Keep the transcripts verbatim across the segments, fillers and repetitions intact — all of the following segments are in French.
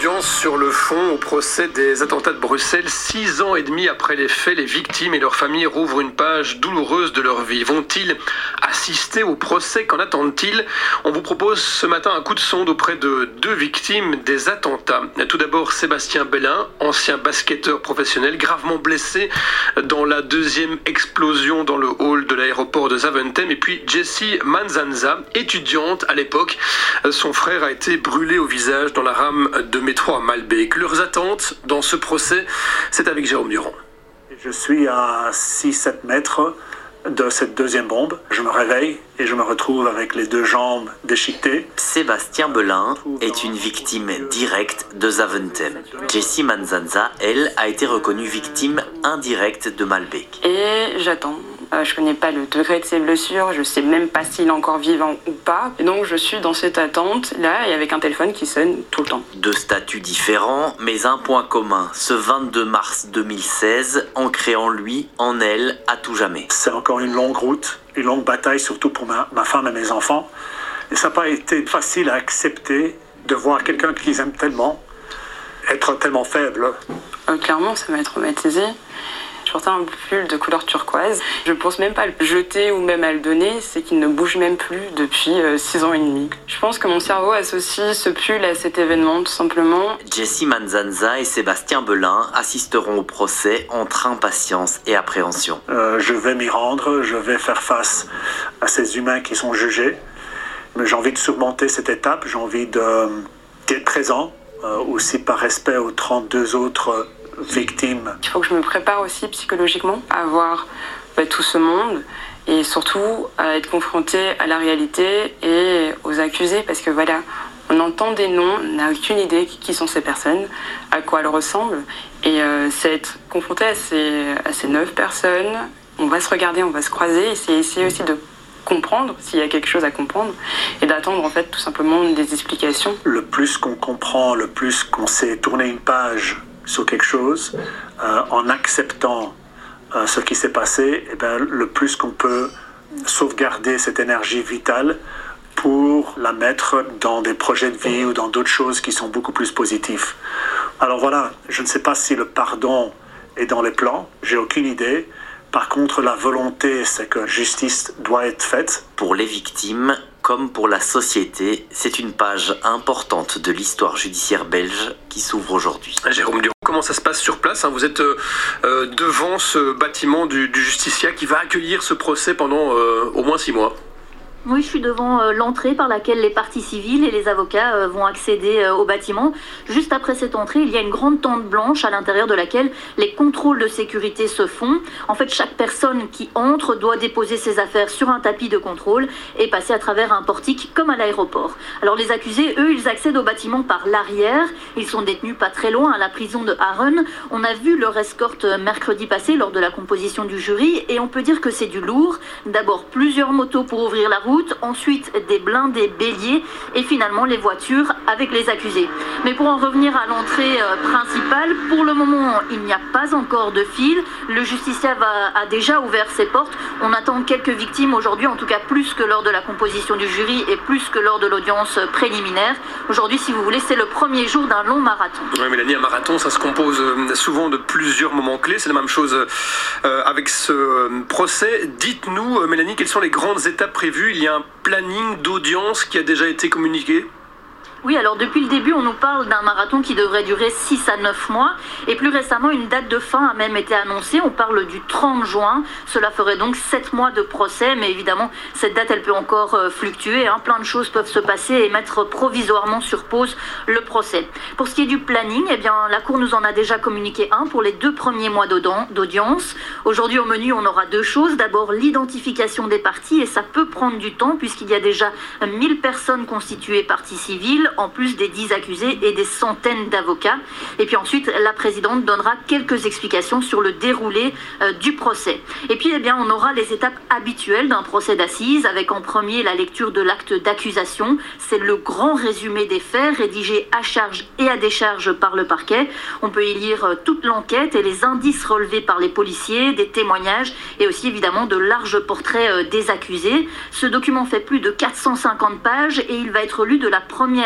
Audience sur le fond au procès des attentats de Bruxelles. Six ans et demi après les faits, les victimes et leurs familles rouvrent une page douloureuse de leur vie. Vont-ils assister au procès? Qu'en attendent-ils? On vous propose ce matin un coup de sonde auprès de deux victimes des attentats. Tout d'abord, Sébastien Bellin, ancien basketteur professionnel, gravement blessé dans la deuxième explosion dans le hall de l'aéroport de Zaventem. Et puis Jessie Manzanza, étudiante à l'époque. Son frère a été brûlé au visage dans la rame de métro à Malbec. Leurs attentes dans ce procès, c'est avec Jérôme Durand. Je suis à six sept mètres de cette deuxième bombe. Je me réveille et je me retrouve avec les deux jambes déchiquetées. Sébastien Bellin est une victime directe de Zaventem. Jessie Manzanza, elle, a été reconnue victime indirecte de Malbec. Et j'attends. Euh, je connais pas le degré de ses blessures, je sais même pas s'il est encore vivant ou pas. Et donc je suis dans cette attente là et avec un téléphone qui sonne tout le temps. Deux statuts différents, mais un point commun. Ce vingt-deux mars deux mille seize, ancré en lui, en elle, à tout jamais. C'est encore une longue route, une longue bataille, surtout pour ma, ma femme et mes enfants. Et ça n'a pas été facile à accepter de voir quelqu'un qu'ils aiment tellement être tellement faible. Euh, clairement, ça m'a traumatisée. Je portais un pull de couleur turquoise. Je pense même pas à le jeter ou même à le donner, c'est qu'il ne bouge même plus depuis euh, six ans et demi. Je pense que mon cerveau associe ce pull à cet événement, tout simplement. Jessie Manzanza et Sébastien Bellin assisteront au procès entre impatience et appréhension. Euh, je vais m'y rendre, je vais faire face à ces humains qui sont jugés. Mais j'ai envie de surmonter cette étape, j'ai envie de, d'être présent, euh, aussi par respect aux trente-deux autres euh, victimes. Il faut que je me prépare aussi psychologiquement à voir bah, tout ce monde et surtout à être confrontée à la réalité et aux accusés parce que voilà, on entend des noms, on n'a aucune idée qui sont ces personnes, à quoi elles ressemblent et euh, c'est être confronté à ces, à ces neuf personnes, on va se regarder, on va se croiser et c'est essayer aussi de comprendre s'il y a quelque chose à comprendre et d'attendre en fait tout simplement des explications. Le plus qu'on comprend, le plus qu'on sait tourner une page sur quelque chose, euh, en acceptant euh, ce qui s'est passé, et ben, le plus qu'on peut sauvegarder cette énergie vitale pour la mettre dans des projets de vie ou dans d'autres choses qui sont beaucoup plus positifs. Alors voilà, je ne sais pas si le pardon est dans les plans, j'ai aucune idée. Par contre, la volonté, c'est que justice doit être faite. Pour les victimes, comme pour la société, c'est une page importante de l'histoire judiciaire belge qui s'ouvre aujourd'hui. Jérôme Durand, comment ça se passe sur place? Vous êtes euh, devant ce bâtiment du, du Justicia qui va accueillir ce procès pendant euh, au moins six mois. Oui, je suis devant euh, l'entrée par laquelle les parties civiles et les avocats euh, vont accéder euh, au bâtiment. Juste après cette entrée, il y a une grande tente blanche à l'intérieur de laquelle les contrôles de sécurité se font. En fait, chaque personne qui entre doit déposer ses affaires sur un tapis de contrôle et passer à travers un portique comme à l'aéroport. Alors les accusés, eux, ils accèdent au bâtiment par l'arrière. Ils sont détenus pas très loin à la prison de Haren. On a vu leur escorte mercredi passé lors de la composition du jury et on peut dire que c'est du lourd. D'abord plusieurs motos pour ouvrir la route, ensuite des blindés béliers et finalement les voitures avec les accusés. Mais pour en revenir à l'entrée euh, principale, pour le moment il n'y a pas encore de file. Le Justicia va, a déjà ouvert ses portes. On attend quelques victimes aujourd'hui, en tout cas plus que lors de la composition du jury et plus que lors de l'audience préliminaire. Aujourd'hui, si vous voulez, c'est le premier jour d'un long marathon. Oui, Mélanie, un marathon, ça se compose souvent de plusieurs moments clés. C'est la même chose euh, avec ce procès. Dites-nous, euh, Mélanie, quelles sont les grandes étapes prévues? Il y a un planning d'audience qui a déjà été communiqué? Oui, alors depuis le début, on nous parle d'un marathon qui devrait durer six à neuf mois. Et plus récemment, une date de fin a même été annoncée. On parle du trente juin. Cela ferait donc sept mois de procès. Mais évidemment, cette date, elle peut encore euh, fluctuer. Hein. Plein de choses peuvent se passer et mettre provisoirement sur pause le procès. Pour ce qui est du planning, eh bien, la Cour nous en a déjà communiqué un pour les deux premiers mois d'audience. Aujourd'hui, au menu, on aura deux choses. D'abord, l'identification des parties. Et ça peut prendre du temps puisqu'il y a déjà mille personnes constituées parties civiles, en plus des dix accusés et des centaines d'avocats. Et puis ensuite, la présidente donnera quelques explications sur le déroulé euh, du procès. Et puis, eh bien, on aura les étapes habituelles d'un procès d'assises, avec en premier la lecture de l'acte d'accusation. C'est le grand résumé des faits, rédigé à charge et à décharge par le parquet. On peut y lire euh, toute l'enquête et les indices relevés par les policiers, des témoignages et aussi évidemment de larges portraits euh, des accusés. Ce document fait plus de quatre cent cinquante pages et il va être lu de la première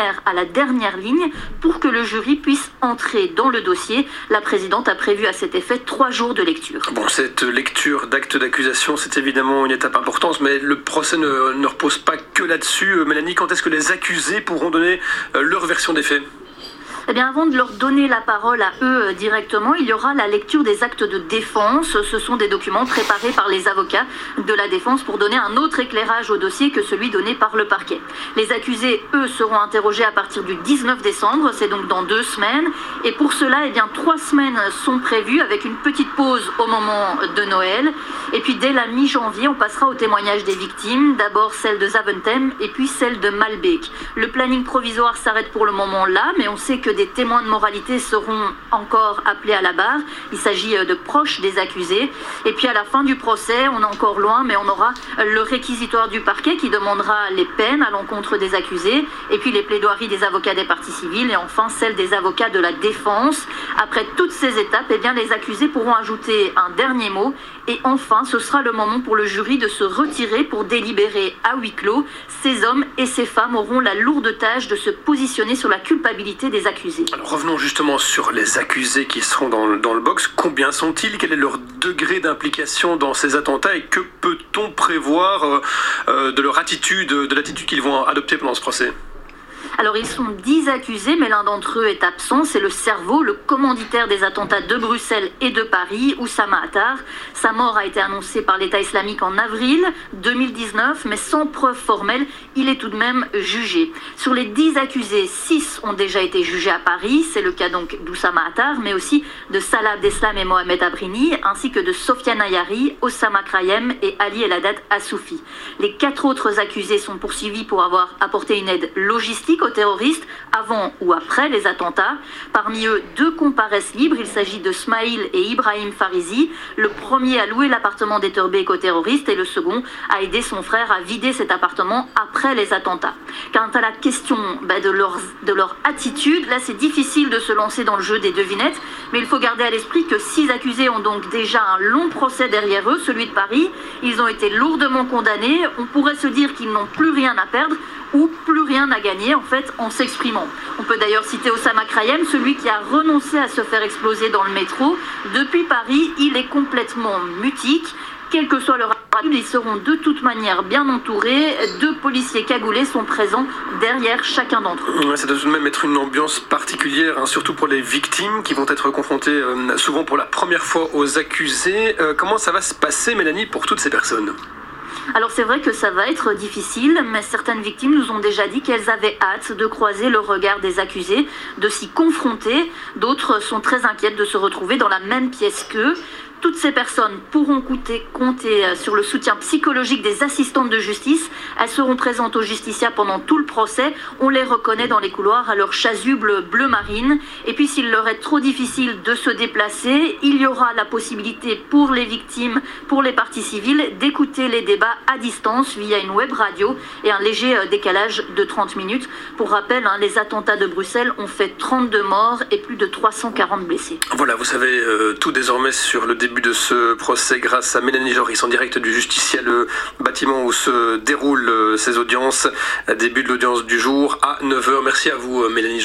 maire à la dernière ligne pour que le jury puisse entrer dans le dossier. La présidente a prévu à cet effet trois jours de lecture. Bon, cette lecture d'actes d'accusation, c'est évidemment une étape importante, mais le procès ne, ne repose pas que là-dessus. Mélanie, quand est-ce que les accusés pourront donner euh, leur version des faits ? Eh bien, avant de leur donner la parole à eux directement, il y aura la lecture des actes de défense. Ce sont des documents préparés par les avocats de la défense pour donner un autre éclairage au dossier que celui donné par le parquet. Les accusés, eux, seront interrogés à partir du dix-neuf décembre, c'est donc dans deux semaines. Et pour cela, eh bien, trois semaines sont prévues avec une petite pause au moment de Noël. Et puis, dès la mi-janvier, on passera au témoignage des victimes. D'abord celle de Zaventem et puis celle de Malbec. Le planning provisoire s'arrête pour le moment là, mais on sait que des témoins de moralité seront encore appelés à la barre. Il s'agit de proches des accusés. Et puis à la fin du procès, on est encore loin, mais on aura le réquisitoire du parquet qui demandera les peines à l'encontre des accusés, et puis les plaidoiries des avocats des parties civiles, et enfin celles des avocats de la défense. Après toutes ces étapes, eh bien, les accusés pourront ajouter un dernier mot. Et enfin, ce sera le moment pour le jury de se retirer pour délibérer à huis clos. Ces hommes et ces femmes auront la lourde tâche de se positionner sur la culpabilité des accusés. Alors revenons justement sur les accusés qui seront dans le, dans le box. Combien sont-ils ? Quel est leur degré d'implication dans ces attentats ? Et que peut-on prévoir euh, euh, de leur attitude, de l'attitude qu'ils vont adopter pendant ce procès ? Alors ils sont dix accusés, mais l'un d'entre eux est absent, c'est le cerveau, le commanditaire des attentats de Bruxelles et de Paris, Oussama Attar. Sa mort a été annoncée par l'État islamique en avril deux mille dix-neuf, mais sans preuve formelle, il est tout de même jugé. Sur les dix accusés, six ont déjà été jugés à Paris, c'est le cas donc d'Oussama Attar, mais aussi de Salah Abdeslam et Mohamed Abrini, ainsi que de Sofiane Ayari, Osama Krayem et Ali Eladat Assoufi. Les quatre autres accusés sont poursuivis pour avoir apporté une aide logistique aux terroristes avant ou après les attentats. Parmi eux, deux comparaissent libres. Il s'agit de Smaïl et Ibrahim Farizi. Le premier a loué l'appartement d'Etterbeek aux terroristes et le second a aidé son frère à vider cet appartement après les attentats. Quant à la question bah, de, leur, de leur attitude, là c'est difficile de se lancer dans le jeu des devinettes, mais il faut garder à l'esprit que six accusés ont donc déjà un long procès derrière eux, celui de Paris. Ils ont été lourdement condamnés. On pourrait se dire qu'ils n'ont plus rien à perdre ou plus rien à gagner en fait en s'exprimant. On peut d'ailleurs citer Osama Krayem, celui qui a renoncé à se faire exploser dans le métro. Depuis Paris, il est complètement mutique. Quel que soit leur attitude, ils seront de toute manière bien entourés. Deux policiers cagoulés sont présents derrière chacun d'entre eux. Ouais, ça doit tout de même être une ambiance particulière, hein, surtout pour les victimes qui vont être confrontées euh, souvent pour la première fois aux accusés. Euh, comment ça va se passer, Mélanie, pour toutes ces personnes ? Alors c'est vrai que ça va être difficile, mais certaines victimes nous ont déjà dit qu'elles avaient hâte de croiser le regard des accusés, de s'y confronter. D'autres sont très inquiètes de se retrouver dans la même pièce qu'eux. Toutes ces personnes pourront compter, compter sur le soutien psychologique des assistantes de justice. Elles seront présentes au justiciat pendant tout le procès. On les reconnaît dans les couloirs à leur chasuble bleu marine. Et puis s'il leur est trop difficile de se déplacer, il y aura la possibilité pour les victimes, pour les parties civiles, d'écouter les débats à distance via une web radio et un léger décalage de trente minutes. Pour rappel, hein, les attentats de Bruxelles ont fait trente-deux morts et plus de trois cent quarante blessés. Voilà, vous savez euh, tout désormais sur le début de ce procès grâce à Mélanie Joris en direct du Justiciat, le bâtiment où se déroulent ces audiences. Début de l'audience du jour à neuf heures. Merci à vous, Mélanie Joris.